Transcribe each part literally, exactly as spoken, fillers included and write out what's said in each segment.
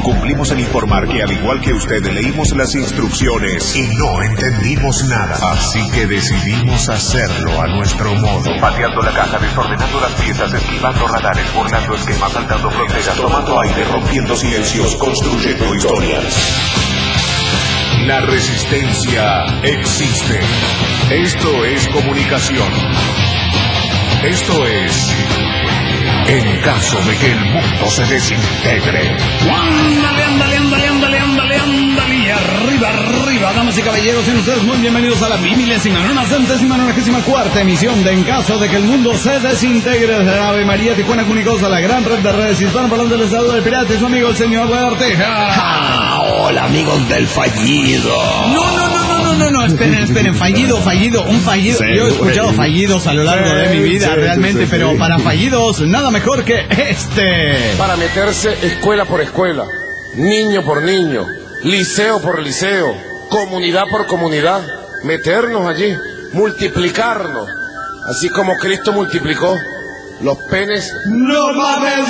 Cumplimos en informar que al igual que usted leímos las instrucciones y no entendimos nada. Así que decidimos hacerlo a nuestro modo. Pateando la caja, desordenando las piezas, esquivando radares, burlando esquemas, saltando fronteras, tomando aire, rompiendo silencios, construyendo historias. La resistencia existe. Esto es comunicación. Esto es... en caso de que el mundo se desintegre. Ándale, ándale, ándale, ándale, ándale, ándale. Y arriba, arriba, damas y caballeros, sean ustedes muy bienvenidos a la milésima, novena, centésima, nonagésima cuarta emisión de En caso de que el mundo se desintegre desde Ave María, Tijuana, Cunicosa, la gran red de redes hispanoparlantes del estado del Pirata, y su amigo el señor Arteja. Ah, hola, amigos del fallido. No, no, no, no, no, no, no, esperen, esperen, fallido, fallido, un fallido. Sí, yo he escuchado güey. fallidos a lo largo sí, de mi vida, sí, realmente, sí, sí, pero sí. para fallidos, nada mejor que este. Para meterse escuela por escuela, niño por niño, liceo por liceo, comunidad por comunidad, meternos allí, multiplicarnos, así como Cristo multiplicó los penes. ¡No mames,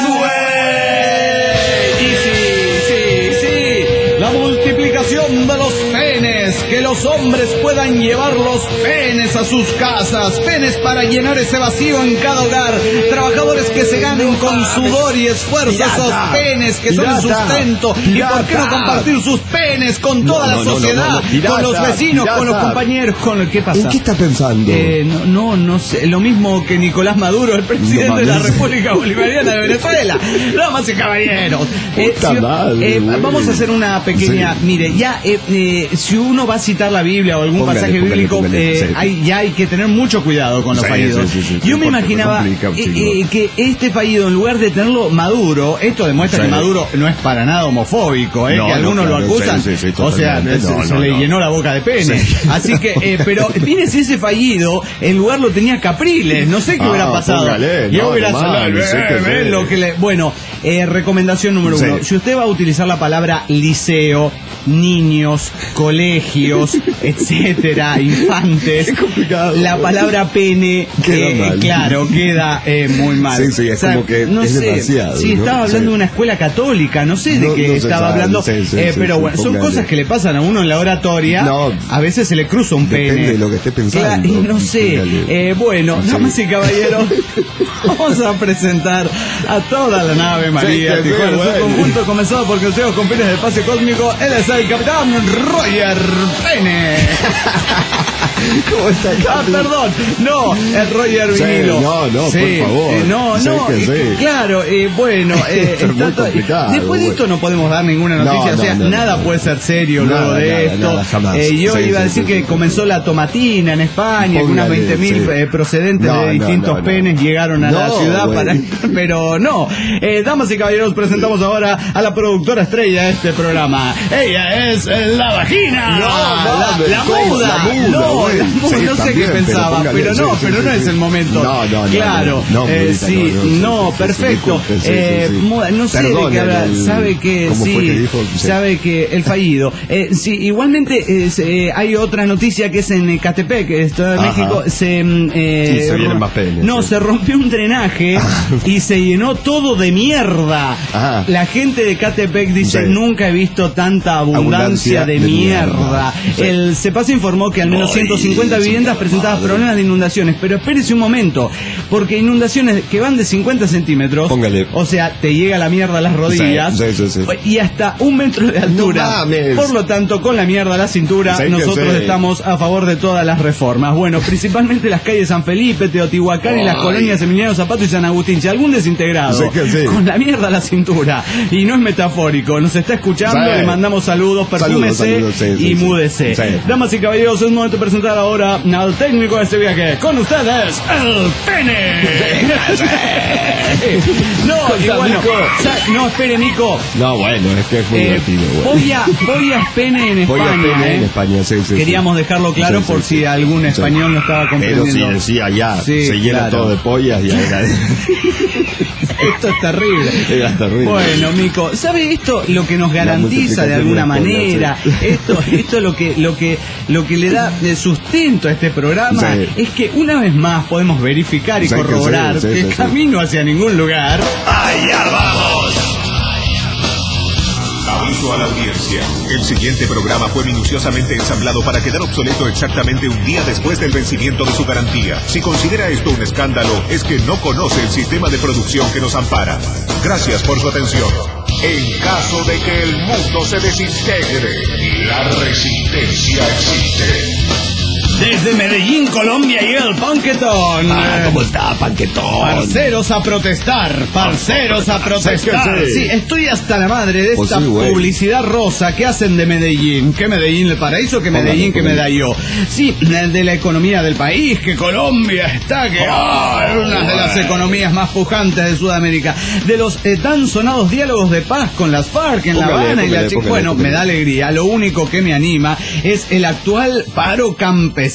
güey! Y sí, sí, sí, la multiplicación de los penes, que los hombres puedan llevar los penes a sus casas, penes para llenar ese vacío en cada hogar, trabajadores que se ganen con sudor y esfuerzo pirata, esos penes que son pirata, el sustento, pirata. Y por qué no compartir sus penes con toda no, la no, sociedad, no, no, no, pirata, con los vecinos, pirata. Con los compañeros, con el que pasa. ¿En qué está pensando? Eh, no, no, no sé, lo mismo que Nicolás Maduro, el presidente no, de la República Bolivariana de Venezuela. Damas y caballeros, eh, si, madre, eh, vamos a hacer una pequeña, sí. mire, ya eh, eh, si uno va a citar la Biblia o algún póngale, pasaje póngale, bíblico, póngale, eh, sí. hay, ya hay que tener mucho cuidado con los sí, fallidos. Sí, sí, sí, Yo sí, me imaginaba eh, eh, que este fallido, en lugar de tenerlo Maduro, esto demuestra sí. que Maduro no es para nada homofóbico, eh, no, que algunos no, claro, lo acusan, sí, sí, sí, o sea, no, se, no, se no, le no. llenó la boca de pene. Sí. Así que, eh, pero tienes ese fallido, en lugar lo tenía Capriles, no sé qué ah, hubiera pasado. Póngale, y no, hubiera salido, sí eh, lo que le... Bueno, eh, recomendación número sí. uno, si usted va a utilizar la palabra liceo, niños, colegios, etcétera, infantes, es complicado, la palabra pene, queda eh, mal. Claro, queda eh, muy mal. Sí, sí, es o sea, como que no es sé, demasiado. Sí, ¿no? estaba hablando sí. de una escuela católica, no sé de no, qué no estaba sabe, hablando, sí, sí, eh, sí, pero sí, bueno, sí, son cosas que le pasan a uno en la oratoria, no, a veces se le cruza un depende pene. de lo que esté pensando. Claro, y no sé, eh, bueno, sí. damas y caballeros, vamos a presentar a toda la nave María, sí, Tijuana, sí, su conjunto comenzado por consejos con fines del espacio cósmico, él es el capitán Roger Pene. ¿Cómo está? Ah, perdón, no, el Roger sí, Vinilo. No, no, sí, por favor. Eh, no, sí, no, que eh, sí. claro, eh, bueno, eh, está to... después de esto no podemos dar ninguna noticia, no, no, o sea, no, nada no, puede ser serio nada, luego de nada, esto. Nada, jamás. Eh, yo sí, iba a sí, decir sí, que sí, comenzó sí. la tomatina en España, que unas veinte mil sí. eh, procedentes no, de distintos no, no, penes no. llegaron a no, la ciudad, para... pero no. Eh, damas y caballeros, presentamos ahora a la productora estrella de este programa. Ella es la vagina. No, la, no, la, muda. la muda. No, la muda, sí, no sé también, qué pensaba, pero, pero no, sí, pero sí, no sí. es el momento. No, no, no. Claro, no, no, eh, sí, no, no, no, sí, perfecto. Sí, sí, eh, sí, sí. Muda, no sé Perdón, de qué habla, el, sabe que ¿cómo sí, fue que dijo? Sí. sabe que el fallido. Eh, sí, igualmente es, eh, hay otra noticia que es en Ecatepec, Estado de Ajá. México, se, eh, sí, se vienen más penes. No, sí. se rompió un drenaje y se llenó todo de mierda. Ajá. La gente de Ecatepec dice, sí. nunca he visto tanta abundancia, abundancia de, de mierda. mierda. Sí. El CEPASA informó que al menos ciento cincuenta Ay, viviendas presentaban problemas de inundaciones, pero espérese un momento, porque inundaciones que van de cincuenta centímetros, Póngale. o sea, te llega la mierda a las rodillas, sí, sí, sí, sí. y hasta un metro de altura. No Por lo tanto, con la mierda a la cintura, sí, nosotros sí. estamos a favor de todas las reformas. Bueno, principalmente las calles San Felipe, Teotihuacán Ay. y las colonias Emiliano Zapata y San Agustín. Si algún desintegrado sí, sí. con la mierda a la cintura, y no es metafórico, nos está escuchando, sí. le mandamos saludos, perfúmese saludos, saludos, sí, y sí, múdese. Sí. Damas y caballeros, es momento de presentar ahora al técnico de este viaje. Con ustedes, el Pene. no, y bueno, no, espere, Nico. No, bueno, es que es muy eh, divertido. Bueno. Polla, Polla Pene en España. Polla Pene eh. en España, sí, sí. Queríamos sí. dejarlo claro sí, sí, por sí. si algún español sí. no estaba comprendiendo. Pero si decía ya, sí, se llena claro. todo de pollas y era... Esto es terrible. Era terrible. Bueno, Mico, ¿sabe esto lo que nos garantiza de alguna manera? Pollas, sí. Esto, esto lo que, lo que, lo que le da de sustento a este programa sí. es que una vez más podemos verificar y sí, corroborar que, sí, sí, que sí, camino sí. hacia ningún lugar. ¡Allá vamos! noticia. El siguiente programa fue minuciosamente ensamblado para quedar obsoleto exactamente un día después del vencimiento de su garantía. Si considera esto un escándalo, es que no conoce el sistema de producción que nos ampara. Gracias por su atención. En caso de que el mundo se desintegre, la resistencia existe. Desde Medellín, Colombia, llega el Panquetón. Ah, ¿cómo está, Panquetón? Parceros a protestar, parceros a protestar. Sí, estoy hasta la madre de esta sí, publicidad rosa que hacen de Medellín. ¿Qué Medellín el paraíso? ¿Qué Medellín que me da yo? Sí, de la economía del país, que Colombia está, que oh, una de las economías más pujantes de Sudamérica. De los eh, tan sonados diálogos de paz con las FARC en póngale, La Habana póngale, y la Chica. Bueno, póngale. Me da alegría. Lo único que me anima es el actual paro campesino.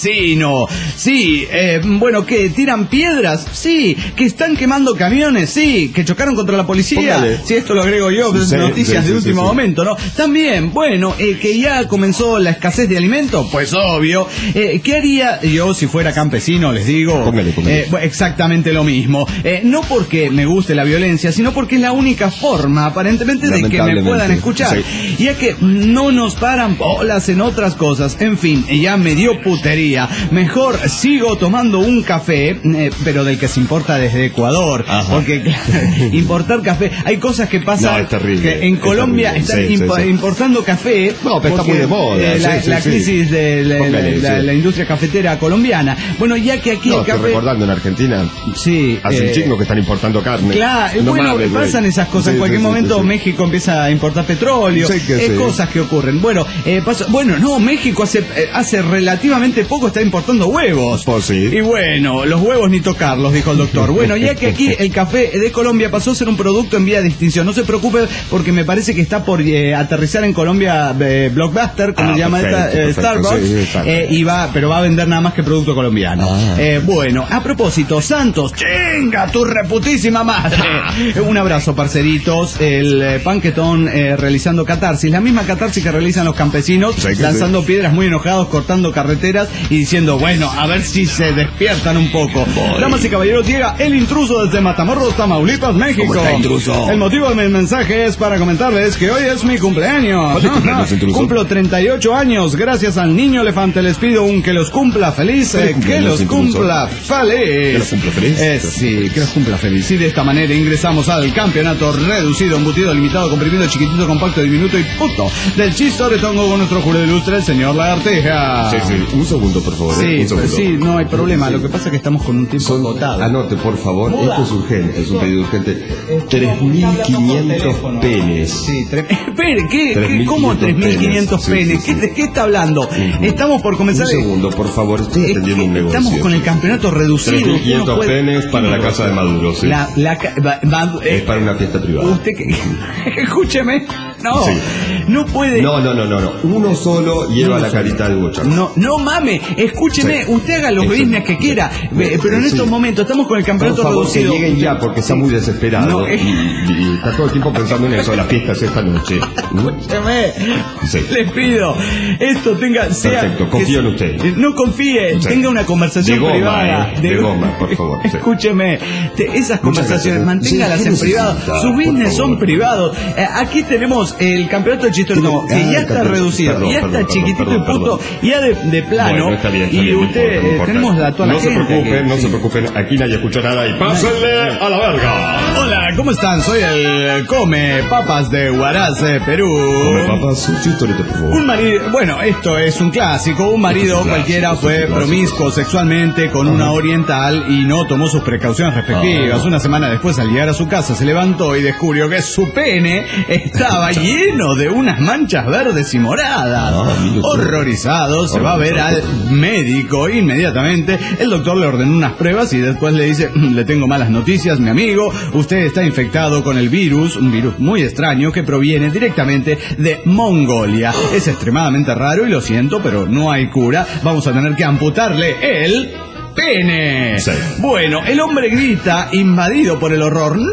Sí, eh, bueno, ¿qué? ¿Tiran piedras? Sí. ¿Que están quemando camiones? Sí. ¿Que chocaron contra la policía? Póngale. Sí, esto lo agrego yo, sí, noticias sí, de sí, último sí, momento, ¿no? También, bueno, eh, ¿que ya comenzó la escasez de alimentos? Pues obvio. Eh, ¿Qué haría yo si fuera campesino? Les digo. Póngale, póngale. Eh, exactamente lo mismo. Eh, no porque me guste la violencia, sino porque es la única forma, aparentemente, de que me puedan escuchar. Sí. Ya que no nos paran bolas en otras cosas. En fin, ya me dio putería. Mejor sigo tomando un café, eh, pero del que se importa desde Ecuador. Ajá. Porque claro, importar café, hay cosas que pasan. No, es terrible, que en Colombia es están sí, imp sí, sí. importando café. No, pero porque, está muy de moda. Eh, la, sí, la sí, crisis sí. de la, Póngale, la, sí. la industria cafetera colombiana. Bueno, ya que aquí no, el café. Estoy recordando en Argentina. Sí. Hace eh, un chingo que están importando carne. Claro, no bueno, mames, pasan güey. esas cosas. Sí, en cualquier sí, momento sí, sí. México empieza a importar petróleo. Sí, que eh, sí. Cosas que ocurren. Bueno, eh, pasa, bueno, no, México hace, eh, hace relativamente poco está importando huevos. Pues sí. Y bueno, los huevos ni tocarlos, dijo el doctor. Bueno, ya que aquí el café de Colombia pasó a ser un producto en vía de extinción. No se preocupe porque me parece que está por eh, aterrizar en Colombia eh, Blockbuster, como ah, se llama perfecto, esta, eh, perfecto, Starbucks, sí, sí, eh, y va, pero va a vender nada más que producto colombiano. Ah. Eh, bueno, a propósito, Santos, chinga tu reputísima madre. Un abrazo, parceritos. El eh, Panquetón eh, realizando catarsis, la misma catarsis que realizan los campesinos, sí, lanzando sí. piedras muy enojados, cortando carreteras y diciendo, bueno, a ver si se despiertan un poco. Voy. Damas y caballeros, llega el intruso desde Matamoros, Tamaulipas, México. ¿Cómo está, intruso? El motivo de mi mensaje es para comentarles que hoy es mi cumpleaños. cumpleaños Cumplo treinta y ocho años. Gracias al niño elefante les pido un que los cumpla feliz. Eh, que los cumpla feliz. Que los cumpla feliz. Eh, sí, que los cumpla feliz. Y de esta manera ingresamos al campeonato reducido, embutido, limitado, comprimido, chiquitito, compacto, diminuto y puto del chistoretongo con nuestro jurado ilustre, el señor Lagartija. Sí, sí, un segundo, por favor. Sí, eh, un segundo. sí, no hay problema. Lo que pasa es que estamos con un tiempo Son, agotado. Anote, por favor, Moda. Esto es urgente, es un pedido urgente. tres mil quinientos penes. Sí, tre... Espere, ¿qué, ¿qué, ¿cómo tres mil quinientos penes? Sí, sí, sí. ¿Qué, ¿De qué está hablando? Uh-huh. Estamos por comenzar... Un segundo, por favor, estoy atendiendo un negocio. Estamos con el campeonato reducido. tres mil quinientos puede... penes para la casa de Maduro, sí. La, la, va, va, eh, es para una fiesta privada. Usted que... Escúcheme. No, sí. no puede... No, no, no, no, no. Uno solo lleva no, la carita del bochón. No, no mame, escúcheme, sí. Usted haga los business que quiera, pero en sí. estos momentos estamos con el campeonato por favor, reducido. Que lleguen ya, porque está muy desesperado. No, eh. y, y está todo el tiempo pensando en eso, las fiestas esta noche. Escúcheme, sí. Les pido, esto tenga... Sea, perfecto, confío en usted. No confíe, sí. Tenga una conversación de goma, privada. Eh, de, de goma, por favor. Sí. Escúcheme, te, esas conversaciones, manténgalas sí, en privado. Sus business son privados. Eh, aquí tenemos el campeonato de chistor, no, que ah, ya está perdón, reducido, perdón, ya está perdón, chiquitito perdón, y puto, ya de, de plano. Bueno, está bien, está y bien, usted, no importa, no tenemos la toda no la se gente preocupen, aquí. no se preocupen, aquí nadie escuchó nada y pásenle a la verga. Hola, ¿cómo están? Soy el Come Papas de Huaraz, Perú. Come Papas, un chistorito, por favor. Un marido, bueno, esto es un clásico, un marido clásico, cualquiera fue promiscuo sexualmente con Ajá. una oriental y no tomó sus precauciones respectivas. Ajá. Una semana después, al llegar a su casa, se levantó y descubrió que su pene estaba lleno de unas manchas verdes y moradas. Ah, horrorizado, se va a ver al médico inmediatamente. El doctor le ordenó unas pruebas y después le dice, le tengo malas noticias, mi amigo, usted está infectado con el virus, un virus muy extraño que proviene directamente de Mongolia. Es extremadamente raro y lo siento, pero no hay cura. Vamos a tener que amputarle el pene. Sí. Bueno, el hombre grita, invadido por el horror. ¡No!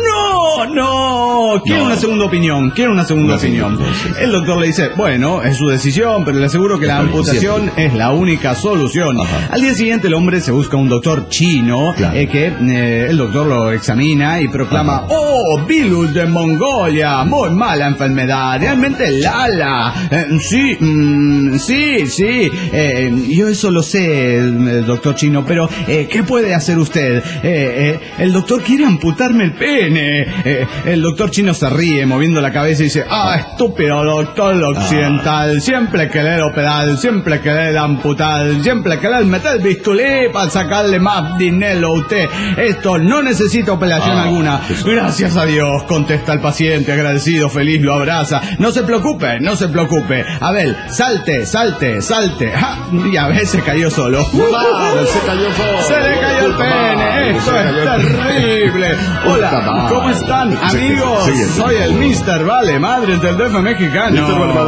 no, no, quiero no. una segunda opinión, quiero una segunda una opinión. Segunda, sí. El doctor le dice, bueno, es su decisión, pero le aseguro que la amputación es la única solución. Ajá. Al día siguiente el hombre se busca un doctor chino, claro. eh, que eh, el doctor lo examina y proclama, ajá. oh, virus de Mongolia, muy mala enfermedad, realmente Lala. Eh, sí, mm, sí, sí, eh, yo eso lo sé, el doctor chino, pero eh, ¿qué puede hacer usted? Eh, eh, el doctor quiere amputarme el pene. Eh, el doctor chino se ríe moviendo la cabeza y dice, ah, estúpido doctor occidental, siempre querer operar, siempre querer amputar, siempre querer meter bisturí para sacarle más dinero a usted. Esto no necesita operación ah, alguna. Gracias a Dios, contesta el paciente, agradecido, feliz, lo abraza. No se preocupe, no se preocupe. A ver, salte, salte, salte. ¡Ja! Y a ver, se cayó solo. ¡Madre, se cayó solo! ¡Se le cayó el pene! ¡Esto es terrible! Hola, ¿cómo están, amigos? Soy el mister Vale, madre del D F mexicano.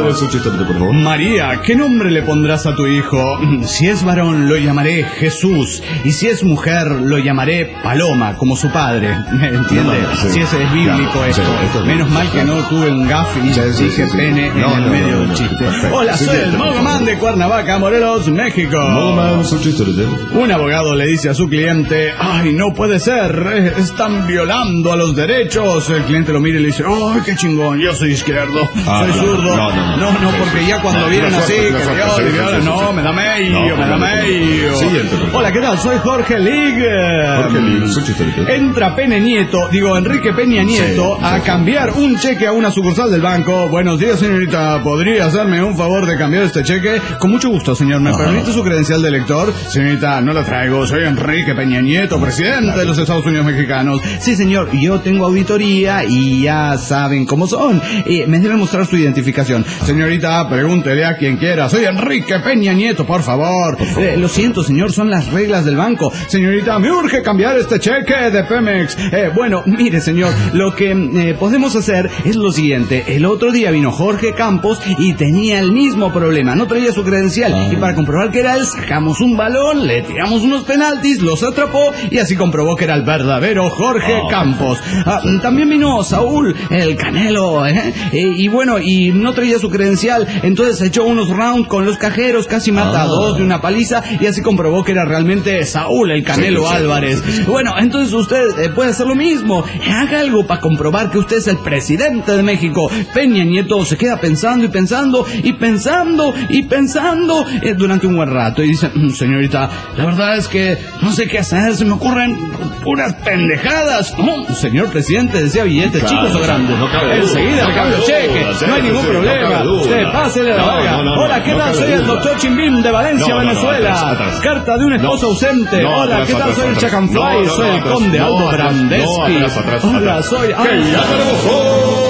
María, ¿qué nombre le pondrás a tu hijo? Si es varón, lo llamaré Jesús. Y si es mujer, lo llamaré Paloma, como su padre. ¿Entiende? Si ese es bíblico esto. Menos mal que no tuve un gafe y dije pene en el medio del chiste. Hola, soy el Mogoman de Cuernavaca, Morelos, México. Un abogado le dice a su cliente, ay, no puede ser, están violando a los derechos. El cliente lo mira y le dice, ay, qué chingón, yo soy izquierdo, ah, soy claro. zurdo. No, no, no, no, porque ya cuando no, vienen no, así, no, que viola, sí, viola, no, me da medio, no, me da medio. Hola, ¿qué tal? Soy Jorge Lig. Jorge Lig, entra Pene Nieto, digo, Enrique Peña Nieto, sí, a cambiar un cheque a una sucursal del banco. Buenos días, señorita, ¿podría hacerme un favor de cambiar este cheque? Con mucho gusto, señor. ¿Me Ajá. permite su credencial de lector? Señorita, no la traigo, soy Enrique Peña Nieto, presidente de los Estados Unidos mexicanos. Sí, señor, yo tengo auditoría y ya saben cómo son. Eh, me debe mostrar su identificación. Señorita, pregúntele a quien quiera. Soy Enrique Peña Nieto, por favor. Por favor. Eh, lo siento, señor, son las reglas del banco. Señorita, me urge cambiar este cheque de Pemex. Eh, bueno, mire, señor, lo que eh, podemos hacer es lo siguiente. El otro día vino Jorge Campos y tenía el mismo problema. No traía su credencial. Ah. Y para comprobar que era él, sacamos un balón, le tiramos unos penaltis, los atrapó y así comprobó que era el verdadero Jorge oh. Campos. Ah, también vino Saúl, el Canelo, ¿eh? Eh, y bueno, y no traía su credencial, entonces echó unos rounds con los cajeros, casi mata a dos de una paliza y así comprobó que era realmente Saúl, el Canelo sí, sí, Álvarez. Sí, sí, sí. Bueno, entonces usted eh, puede hacer lo mismo. Haga algo para comprobar que usted es el presidente de México. Peña Nieto se queda pensando y pensando y pensando y pensando eh, durante un buen rato y dice, señorita, la verdad es que no sé qué hacer, se me ocurren puras pendejadas. Oh, señor presidente, desea billetes claro, chicos o grandes. No cabe enseguida no le cambio cheque, no, no hay ningún problema. No usted pásele la vaga. No, no, no, Hola, ¿qué no tal? Soy el doctor Chimbim de Valencia, no, Venezuela. No, no, atrás, atrás. Carta de un esposo ausente. No, Hola, atrás, ¿qué tal? Atrás, soy el Chacanfly, no, no, soy el atrás, conde Aldo no, Brandeschi. No, atrás, atrás, Hola, atrás. soy... ¡Que ya tenemos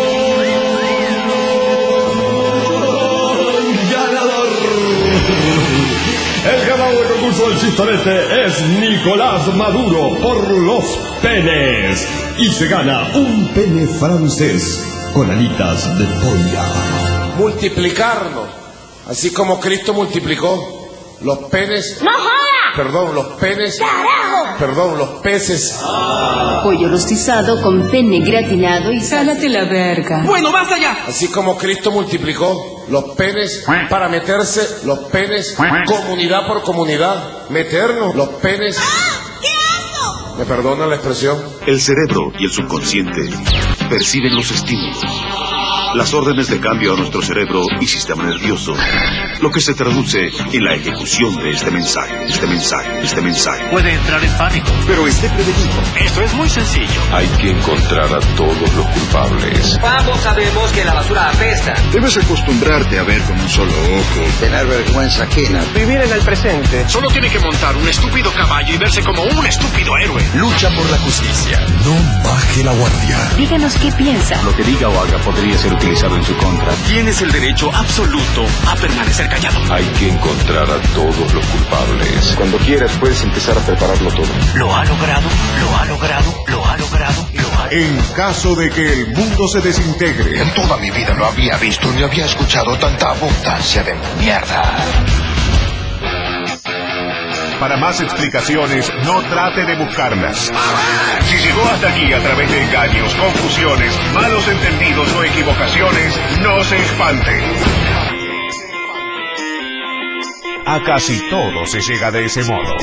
el ganador del concurso del chistorete es Nicolás Maduro por los penes. Y se gana un pene francés con alitas de polla. Multiplicarnos, así como Cristo multiplicó los penes. ¡No joda! Perdón, los penes. ¡Carajo! Perdón, los peces. Ah. Pollo rostizado con pene gratinado y sálate la verga. Bueno, basta ya. Así como Cristo multiplicó los penes para meterse, los penes, comunidad por comunidad, meternos los penes. ¡Ah! ¡Qué asco! ¿Me perdona la expresión? El cerebro y el subconsciente perciben los estímulos, las órdenes de cambio a nuestro cerebro y sistema nervioso, lo que se traduce en la ejecución de este mensaje, este mensaje, este mensaje. Puede entrar en pánico, pero esté prevenido. Esto es muy sencillo. Hay que encontrar a todos los culpables. Ambos sabemos que la basura apesta. Debes acostumbrarte a ver con un solo ojo. Tener vergüenza ajena. Vivir en el presente. Solo tiene que montar un estúpido caballo y verse como un estúpido héroe. Lucha por la justicia. No baje la guardia. Díganos qué piensa. Lo que diga o haga podría ser utilizado en su contra. Tienes el derecho absoluto a permanecer callado. Hay que encontrar a todos los culpables. Cuando quieras puedes empezar a prepararlo todo. Lo ha logrado, lo ha logrado, lo ha logrado, lo ha... En caso de que el mundo se desintegre. En toda mi vida no había visto ni había escuchado tanta abundancia de mierda. Para más explicaciones, no trate de buscarlas. Si llegó hasta aquí a través de engaños, confusiones, malos entendidos o equivocaciones, no se espante. A casi todo se llega de ese modo.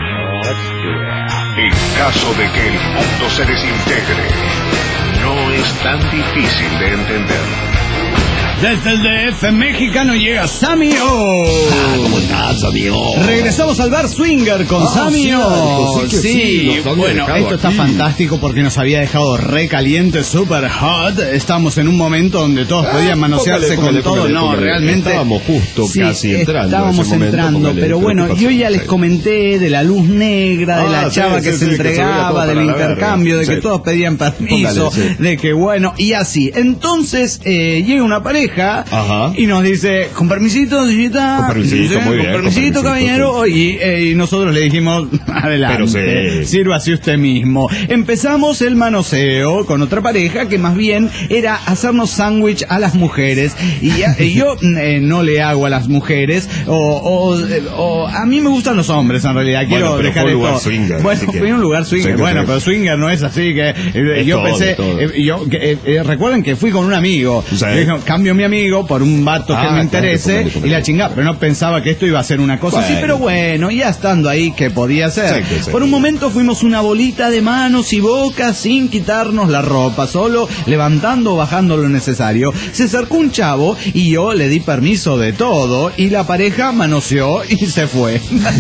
En caso de que el mundo se desintegre, no es tan difícil de entender. Desde el D F mexicano llega Sammy O. Ah, ¿cómo estás, amigo? Regresamos al bar Swinger con ah, Sammy O. Sí, sí, sí. Bueno, esto está aquí. fantástico porque nos había dejado re caliente, super hot. Estamos en un momento donde todos ah, podían manosearse póngale, con póngale, todo. Póngale, no, póngale. realmente. Estábamos justo sí, casi entrando. Estábamos momento, entrando, póngale, pero bueno, yo ya les comenté de la luz negra, de ah, la chava sí, que sí, se sí, entregaba, que se del intercambio, de que sí. todos pedían permiso, póngale, sí. de que bueno, y así. Entonces, eh, llega una pareja. Ajá. Y nos dice, con permisito, señorita, con permisito, muy bien, con permisito, con caballero, sí. y, eh, y nosotros le dijimos, adelante, sí. sírvase usted mismo. Empezamos el manoseo con otra pareja que más bien era hacernos sándwich a las mujeres, y, ya, y yo eh, no le hago a las mujeres, o, o, o a mí me gustan los hombres en realidad, quiero bueno, dejar fue esto. Un swinger, bueno, fui a un lugar swinger, bueno, sí. pero swinger no es así, que eh, yo todo, pensé, eh, yo que, eh, recuerden que fui con un amigo, sí. dijo, cambio mi amigo por un vato ah, que me interese claro, que y la chingada, pero no pensaba que esto iba a ser una cosa bueno. así, pero bueno, ya estando ahí que podía ser. Sí, sí, por un momento fuimos una bolita de manos y bocas sin quitarnos la ropa, solo levantando o bajando lo necesario. Se acercó un chavo y yo le di permiso de todo y la pareja manoseó y se fue.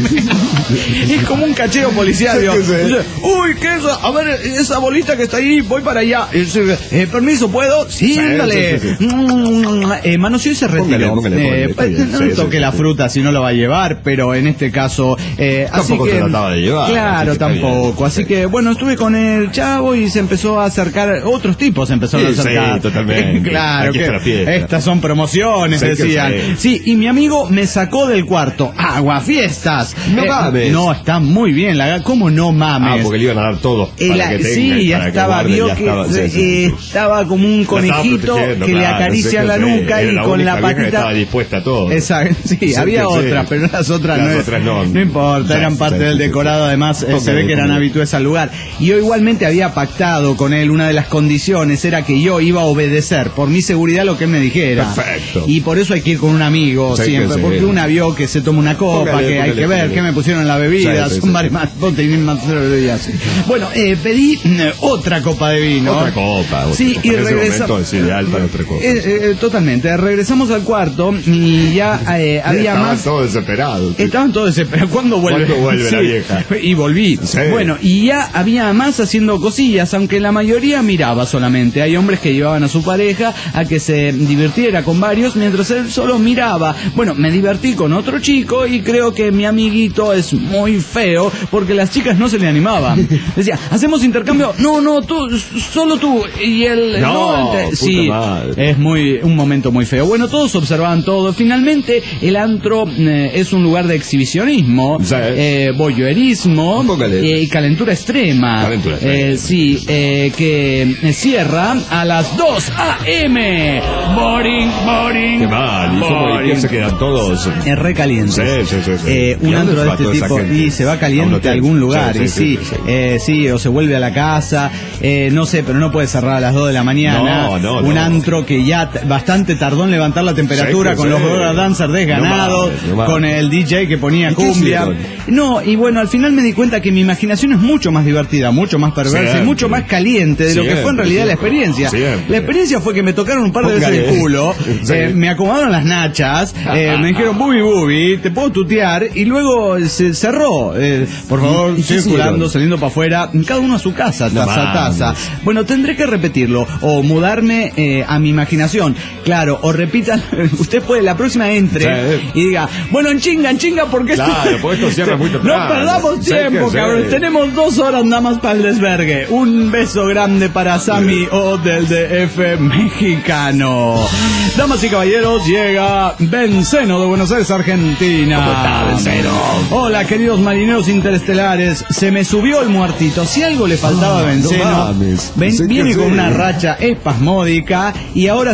Es como un cacheo policial. Sí, sí. Uy, ¿qué es? A ver, esa bolita que está ahí, voy para allá. Eh, permiso, ¿puedo? Sí, ándale. Sí, sí, sí. Eh, manoseó y se retiró. Póngale, póngale, eh, póngale, no sí, toque sí, la sí, fruta sí. si no lo va a llevar, pero en este caso eh, tampoco así que, se trataba de llevar. Claro, tampoco. Así sí. que bueno, estuve con el chavo y se empezó a acercar, otros tipos se empezaron sí, a acercar. Sí, totalmente. Claro, Aquí que estas son promociones, sí, decían. Sí. sí, y mi amigo me sacó del cuarto. Aguafiestas. No eh, mames. No, está muy bien. La, ¿Cómo no mames? Ah, porque le iban a dar todo. Para la, que tenga, sí, ya estaba, que vio ya que estaba, sí, sí, eh, sí. estaba como un conejito que claro, le acaricia la nuca y la con la patita estaba dispuesta a todo. Exacto, sí, sí, había otras, pero las otras las no, otras no, no importa, eran parte del decorado, además eh, se ve que eran habituales al lugar. Y yo igualmente había pactado con él, una de las condiciones era que yo iba a obedecer por mi seguridad lo que él me dijera. Perfecto. Y por eso hay que ir con un amigo sí, siempre, porque sí. una vio que se toma una copa, póngale, que póngale, hay que ver póngale. qué me pusieron en la bebida, sí, sí, son sí, varias sí. más, ponte más bebidas. Bueno, eh, pedí eh, otra copa de vino. Otra copa. Otra sí, copa. y regresamos. Es ideal para otra copa. Eh, eh, totalmente. Regresamos al cuarto y ya eh, había estaban más. Estaban todos desesperados. Sí. Estaban todos desesperados. ¿Cuándo vuelve? ¿Cuándo vuelve sí. la vieja? Y volví. Sí. Bueno, y ya había más haciendo cosillas, aunque la mayoría miraba solamente. Hay hombres que llevaban a su pareja a que se divirtiera con varios, mientras él solo miraba. Bueno, me divertí con otro chico y creo que mi amiguito es muy feo porque las chicas no se le animaban. Decía, ¿hacemos intercambio? No, no, tú, solo tú. Y él, no, no te, sí, madre. Es muy, un momento muy feo. Bueno, todos observaban todo. Finalmente, el antro eh, es un lugar de exhibicionismo, eh, voyeurismo eh, y calentura extrema. Calentura extrema. Eh, sí, eh, que cierra a las dos a eme Boring, boring. Qué mal. ¿Y cómo y se quedan todos? Es re caliente. Sí, sí, sí, sí. Eh, un antro de este tipo y se va caliente a, a algún lugar. Sí, sí, y sí, sí, sí. Eh, sí, o se vuelve a la casa. Eh, no sé, pero no puede cerrar a las dos de la mañana. No, no, un no. antro que ya t- bastante tardó en levantar la temperatura, sí, con sí. los Roller Dancers desganados, no no con el D J que ponía cumbia. No, y bueno, al final me di cuenta que mi imaginación es mucho más divertida, mucho más perversa Siempre. y mucho más caliente de Siempre. lo que fue en realidad la experiencia. Siempre. La experiencia fue que me tocaron un par de Póngale. veces el culo, sí. eh, me acomodaron las nachas, eh, me dijeron bubi bubi, te puedo tutear, y luego se cerró. Eh, por favor, circulando, saliendo para afuera, cada uno a su casa, taza a no, taza. Bueno, tendré que repetirlo, o mudarme eh, a mi imaginación. Claro, o repitan, usted puede, la próxima entre sí. y diga, bueno, en chinga, en chinga, porque claro, esto... Pues esto cierra muy temprano. No perdamos tiempo, sí, cabrón. Sí. Tenemos dos horas nada más para el desvergue. Un beso grande para Sammy O del D F mexicano. Damas y caballeros, llega Benceno de Buenos Aires, Argentina. ¿Cómo está, Benceno? Hola, queridos marineros interestelares. Se me subió el muertito. Si algo le faltaba a Benceno, no mames, ven, viene con una racha espasmódica y ahora se le sube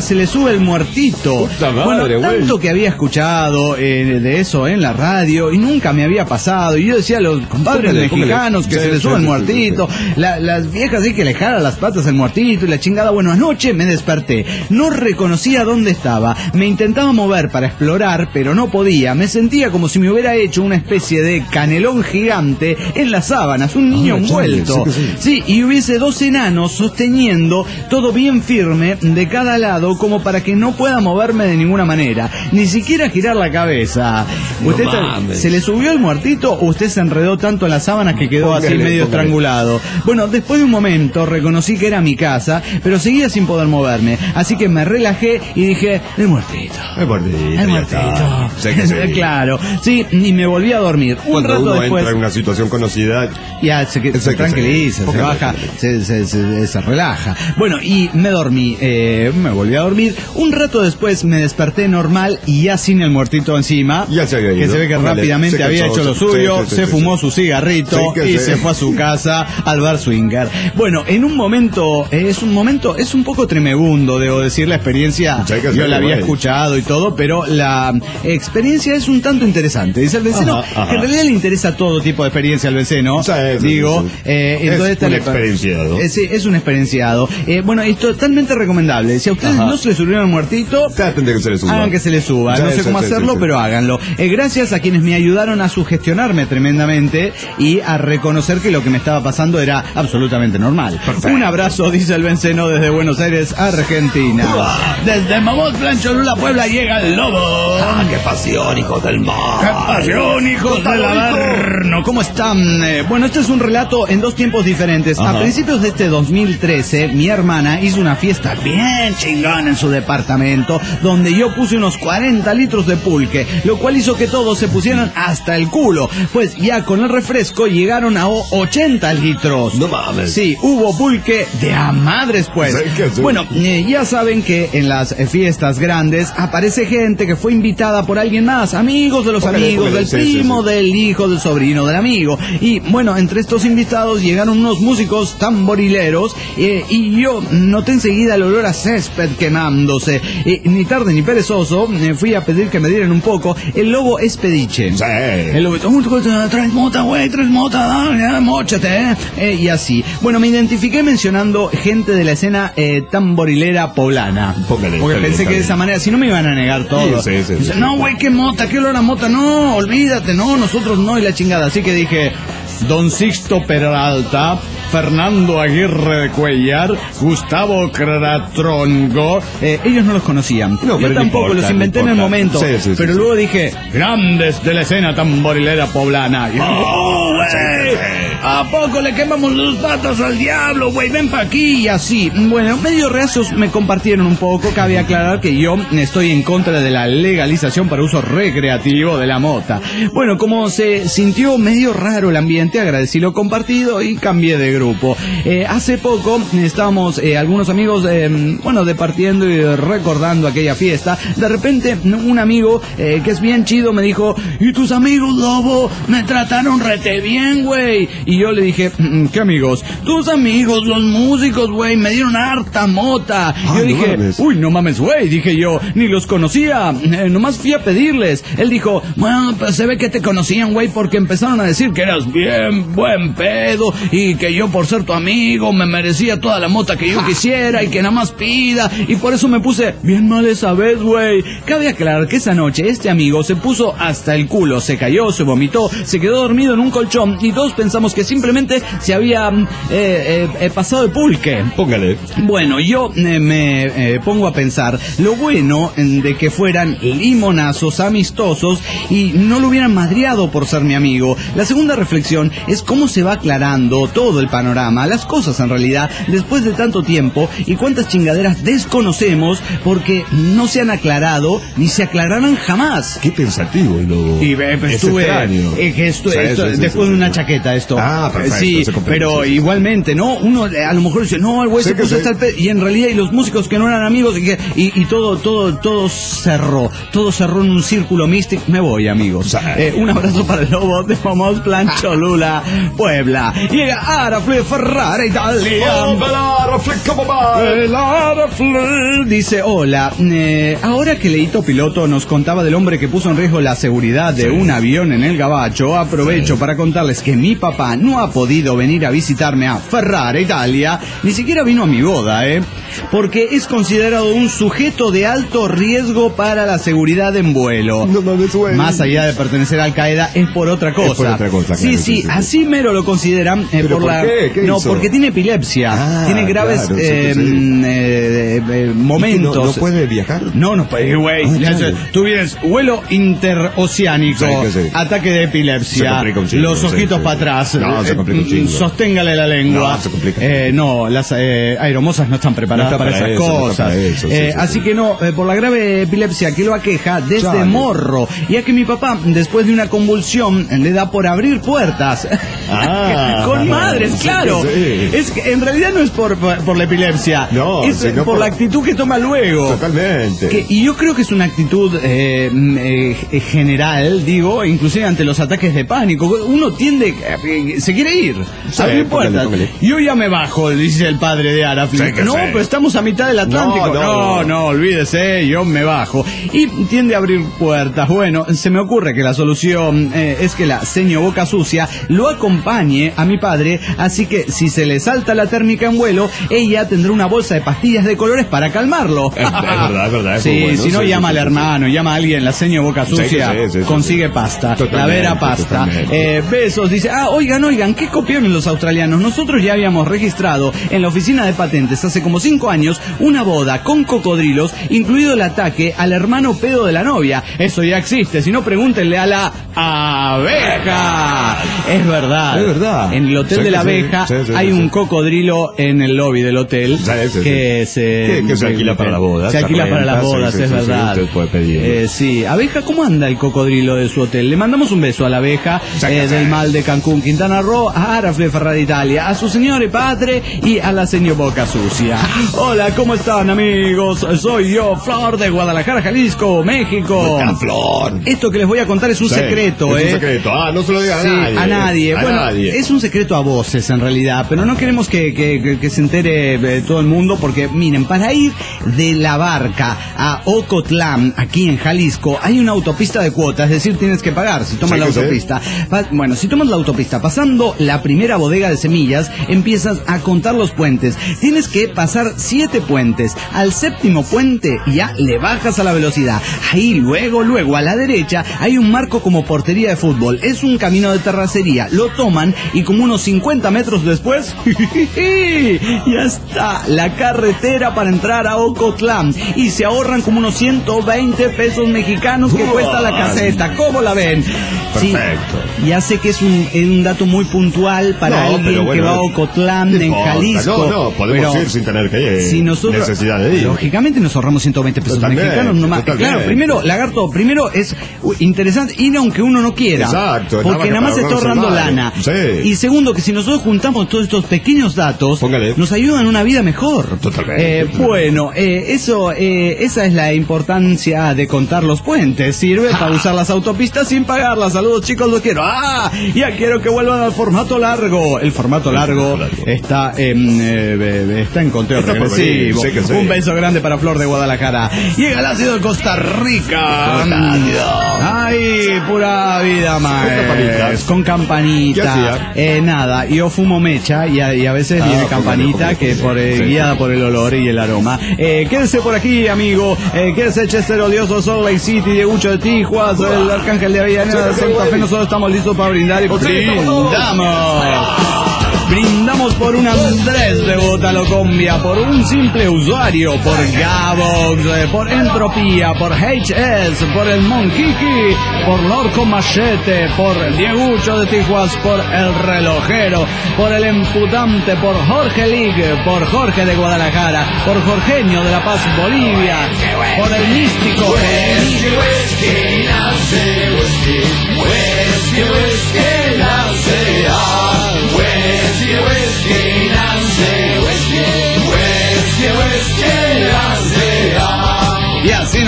sube el muertito. Puta madre, bueno, tanto güey. que había escuchado eh, de eso en la radio y nunca me había pasado. Y yo decía a los compadres póngale, mexicanos póngale. que sí, se les sube sí, el muertito, sí, sí. La, las viejas sí que le jalan las patas el muertito y la chingada. Bueno, anoche me desperté, no reconocía dónde estaba, me intentaba mover para explorar, pero no podía. Me sentía como si me hubiera hecho una especie de canelón gigante en las sábanas, un niño ah, envuelto. Sí, sí. sí, y hubiese dos enanos sosteniendo todo bien firme de cada lado como para que no pueda moverme de ninguna manera, ni siquiera girar la cabeza. No ¿Usted mames. se le subió el muertito o usted se enredó tanto en las sábanas que quedó póngale, así medio póngale. estrangulado? Bueno, después de un momento reconocí que era mi casa, pero seguía sin poder moverme, así que me relajé y dije, el muertito. El muertito. El muertito. Sé que sí. Claro, sí, y me volví a dormir. Un Cuando rato uno después, entra en una situación conocida, ya se, se, se tranquiliza, se, se baja, se, se, se, se relaja. Bueno, y me dormí, eh, me volví a dormir. Un rato después me desperté normal y ya sin el muertito encima. Ya se había ido. Que se ve que Póngale, rápidamente había hecho lo suyo, sí, sí, se sí, fumó sí. su cigarrito sí, y sí. se fue a su casa al bar swinger. Bueno, en un momento, eh, es un momento, es un poco tremebundo, debo decir, la experiencia. Sí, yo la había escuchado y todo, pero la experiencia es un tanto interesante. Dice el vecino ajá, ajá. que en realidad le interesa todo tipo de experiencia al vecino. Sí, sí, digo, sí, sí. Eh, entonces es un experienciado. Eh, sí, es un experienciado. Eh, bueno, es totalmente recomendable. Si a ustedes ajá. no se les subieron el muertito, traten de que se les suba. Hagan que se les suba. Sí, no sé sí, cómo sí, hacerlo, sí, sí. pero háganlo. Eh, gracias a quienes me ayudaron a sugestionarme tremendamente y a reconocer que lo que me estaba pasando era absolutamente normal. Perfecto. Un abrazo, dice el Benceno desde Buenos Aires, Argentina. Desde Mamot, Cholula, Puebla, llega el lobo. ¡Ah, qué pasión, hijos del mar! ¡Qué pasión, hijos del Averno! ¿Cómo están? Eh, bueno, este es un relato en dos tiempos diferentes. Ajá. A principios de este dos mil trece, mi hermana hizo una fiesta bien chingona en su departamento, donde yo puse unos cuarenta litros de pulque, lo cual hizo que todos se pusieran hasta el culo, pues ya con el refresco llegaron a ochenta litros. No mames. Sí, hubo pulque de a madres, pues. Sí, bueno, eh, ya saben que en las eh, fiestas grandes aparece gente que fue invitada por alguien más, amigos de los póngale, amigos, póngale, del sí, primo, sí, sí. del hijo, del sobrino, del amigo. Y bueno, entre estos invitados llegaron unos músicos tamborileros eh, y yo noté enseguida el olor a césped quemándose. Eh, ni tarde ni perezoso, eh, fui a pedir que me dieran un poco. El lobo es pediche. Sí. El lobo, oh, traes mota, güey, traes mota, dale, móchate, eh. eh. Y así. Bueno, me identifiqué mencionando gente de la escena eh, tamborilera poblana. Póngale, porque póngale, pensé que de esa manera, si no me iban a negar todo. Sí, sí, sí, Dice, sí, no, sí. güey, qué mota, qué olor a mota, no, olvídate, no, nosotros no, y la chingada. Así que dije, Don Sixto Peralta, Fernando Aguirre de Cuellar, Gustavo Cratrongo, eh, ellos no los conocían. No, yo tampoco, importa, los inventé no en el momento. Sí, sí, pero sí, luego sí. dije, grandes de la escena tamborilera poblana. Y, ¡oh, güey! ¿A poco le quemamos los patas al diablo, güey? Ven pa' aquí y así. Bueno, medio reacios me compartieron un poco. Cabe aclarar que yo estoy en contra de la legalización para uso recreativo de la mota. Bueno, como se sintió medio raro el ambiente, agradecí lo compartido y cambié de grupo. Eh, hace poco estábamos eh, algunos amigos, eh, bueno, departiendo y recordando aquella fiesta. De repente, un amigo eh, que es bien chido me dijo, ¿y tus amigos, lobo? Me trataron rete bien, güey. Y yo le dije, ¿qué amigos? Tus amigos, los músicos, güey, me dieron harta mota. Ah, yo no dije, mames. uy, no mames, güey, dije yo, ni los conocía, eh, nomás fui a pedirles. Él dijo, bueno, pues se ve que te conocían, güey, porque empezaron a decir que eras bien buen pedo y que yo por ser tu amigo me merecía toda la mota que yo quisiera y que nada más pida, y por eso me puse bien mal esa vez, güey. Cabe aclarar que esa noche este amigo se puso hasta el culo, se cayó, se vomitó, se quedó dormido en un colchón y todos pensamos que simplemente se había eh, eh, pasado de pulque. Póngale. Bueno, yo eh, me eh, pongo a pensar lo bueno de que fueran limonazos amistosos y no lo hubieran madreado por ser mi amigo. La segunda reflexión es cómo se va aclarando todo el panorama, las cosas en realidad, después de tanto tiempo, y cuántas chingaderas desconocemos porque no se han aclarado ni se aclararán jamás. Qué pensativo el lobo. Y eh, pues, es estuve, extraño. eh, que estu Sí, estu sí, sí, después sí, de una chaqueta esto. Ah, perfecto. Sí, pero sí, igualmente, ¿no? Uno a lo mejor dice, no, el güey se puso hasta el pe... Y en realidad, y los músicos que no eran amigos, y, que, y, y todo, todo, todo cerró. Todo cerró en un círculo místico. Me voy, amigos. Eh, un abrazo para el lobo de Famoso Plan Cholula, Puebla. Llega Arafle Ferrara, Italia. El Arafle dice, hola, eh, ahora que Leito Piloto nos contaba del hombre que puso en riesgo la seguridad de sí. un avión en el Gabacho, aprovecho sí. para contarles que mi papá no ha podido venir a visitarme a Ferrara, Italia, ni siquiera vino a mi boda, ¿eh? Porque es considerado un sujeto de alto riesgo para la seguridad en vuelo. No, no, no, más allá de pertenecer a Al Qaeda, es por otra cosa. Es por otra cosa, sí, claro, sí, sí, sí, así mero lo consideran. Eh, por, por la... qué? ¿Qué no, hizo? porque tiene epilepsia, ah, tiene graves claro, eh, sí, sí. Eh, eh, momentos. No, ¿No puede viajar? No, no puede, güey. Ah, claro. Tú vienes, vuelo interoceánico, sí, sí. ataque de epilepsia, chingo, los ojitos sí, para sí. atrás, no, se complica un chingo. Sosténgale la lengua. No, se complica. Eh, no, las eh, aeromosas no están preparadas no está para, para esas eso, cosas. No eso, sí, eh, sí, así sí. que no, eh, por la grave epilepsia que lo aqueja desde Chale. morro, ya que mi papá, después de una convulsión, le da por abrir puertas. Ah, con madres, sí, claro. Sí. Es que en realidad no es por, por, por la epilepsia, no, es sí, no por, por la actitud que toma luego. Totalmente. Que, y yo creo que es una actitud eh, eh, general, digo, inclusive ante los ataques de pánico. Uno tiende, eh, se quiere ir, sí, abrir puertas. Póngale, póngale. Yo ya me bajo, dice el padre de Arafle. Sí, no, sí. pero estamos a mitad del Atlántico. No, no, no, no, no, olvídese, yo me bajo. Y tiende a abrir puertas. Bueno, se me ocurre que la solución eh, es que la seño Boca Sucia lo acompañe a mi padre, así que si se le salta la térmica en vuelo, ella tendrá una bolsa de pastillas de colores para calmarlo. Es, es verdad, es verdad. Es sí, bueno, si no, sí, llama sí, al sí, hermano, sí. llama a alguien, la seño Boca Sucia, sí, sí, sí, consigue sí, sí. pasta, la vera pasta. Eh, besos, dice, ah, oigan, oigan, ¿qué copiaron los australianos? Nosotros ya habíamos registrado en la oficina de patentes hace como cinco años una boda con cocodrilos, incluido el ataque al hermano pedo de la novia. Eso ya existe, si no, pregúntenle a la abeja. Es verdad. Es verdad. En el hotel sí, de la abeja sí, sí, sí, hay sí, un sí. cocodrilo en el lobby del hotel sí, sí, que sí. se... Que, que se alquila para las bodas. Se alquila para las bodas, sí, sí, es sí, verdad. Sí, puede pedir. Eh, sí. Abeja, ¿cómo anda el cocodrilo de su hotel? Le mandamos un beso a la abeja eh, del mal de Cancún, Quintana Roo, a Arafle Ferrara Italia, a su señor y padre y a la señor Boca Sucia. Hola, ¿cómo están, amigos? Soy yo, Flor de Guadalajara, Jalisco, México. Flor. Esto que les voy a contar es un sí, secreto, es ¿eh? un secreto. Ah, no se lo diga a sí, nadie. A nadie. A bueno, nadie. Es un secreto a voces en realidad, pero no queremos que, que, que, que se entere eh, todo el mundo porque, miren, para ir de La Barca a Ocotlán, aquí en Jalisco, hay una autopista de cuota, es decir, tienes que pagar si tomas sí, la autopista. Pa- bueno, si tomas la autopista, pasando la primera bodega de semillas, empiezas a contar los puentes. Tienes que pasar siete puentes. Al séptimo puente ya le bajas a la velocidad. Ahí luego, luego a la derecha hay un marco como portería de fútbol. Es un camino de terracería. Lo toman y como unos cincuenta metros después, ya está la carretera para entrar a Ocotlán. Y se ahorran como unos ciento veinte pesos mexicanos que cuesta la caseta. ¿Cómo la ven? Perfecto. Sí, ya sé que es un, es un dato muy puntual para no, alguien bueno, que va a Ocotlán en importa. Jalisco. No, no, podemos ir sin tener que ir. Si nosotros, necesidad de ir. Lógicamente nos ahorramos ciento veinte pesos totalmente, mexicanos nomás. Totalmente. Claro, primero, Lagarto, primero es interesante ir aunque uno no quiera. Exacto. Porque nada más se está ahorrando lana. Sí. Y segundo, que si nosotros juntamos todos estos pequeños datos, Póngale. nos ayudan a una vida mejor. Totalmente. Eh, bueno, eh, eso, eh, esa es la importancia de contar los puentes. Sirve ah. para usar las autopistas sin pagarlas. Saludos, chicos, los quiero. ¡Ah! Ya quiero que vuelvan al formato largo. El formato largo, el formato largo. está en eh, está en conteo está regresivo. Sí sí. Un beso grande para Flor de Guadalajara. Llega el ácido de Costa Rica. Ay, pura vida, más. Con campanita. Eh, nada, yo fumo mecha y a, y a veces ah, viene campanita que por eh, sí. guiada por el olor y el aroma. Eh, quédese por aquí, amigo. Eh, quédese Chester Odioso, Salt Lake City, Diegucho de Tijuas, el Arcángel de Avellaneda de Santa Fe. Nosotros estamos listos para brindar y brindamos. Brindamos por un Andrés de Botalocombia, por un simple usuario, por Gabox, eh, por Entropía, por H S, por el Monquiqui, por Lorco Machete, por Diegucho de Tijuas, por el Relojero, por el Emputante, por Jorge Ligue, por Jorge de Guadalajara, por Jorgeño de La Paz, Bolivia, por el Místico. Whisky, whisky, whisky, whisky, whisky, whisky,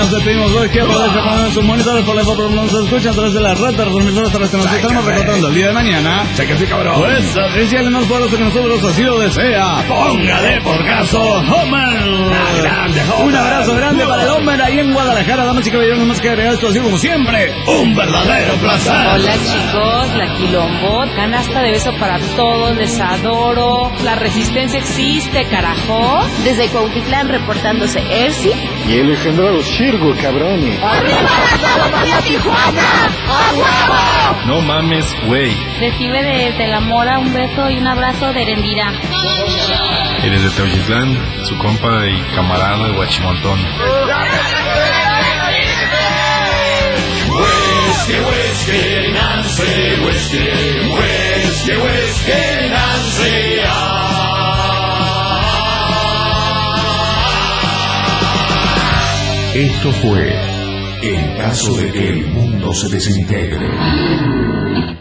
nos despedimos hoy. Que aprovechen poner sus monitores por la foto, nos escuchan a través de la red de retransmisores terrestres. Nos estamos recortando el día de mañana. Cheque, cabrón. Pues oficial más poderoso que nosotros así lo desea. Póngale por caso, Homer. Grande, Homer. Un abrazo grande para el Homer ahí en Guadalajara. Damas y caballeros, no más que agregar esto, así como siempre. Un verdadero placer. Hola chicos, la Quilombo. Canasta de beso para todos, les adoro. La resistencia existe, carajo. Desde Cuautitlán reportándose Ersi. Y el engendrado Chirgo, cabrón. ¡Arriba la María Tijuana! ¡A huevo! No mames, güey. Recibe desde La Mora un beso y un abrazo de Erendira. Eres de Teuchitlán, su compa y camarada de Guachimontón. Whisky, whisky, Nancy, whisky, whisky, whisky, Nancy. Esto fue En caso de que el mundo se desintegre.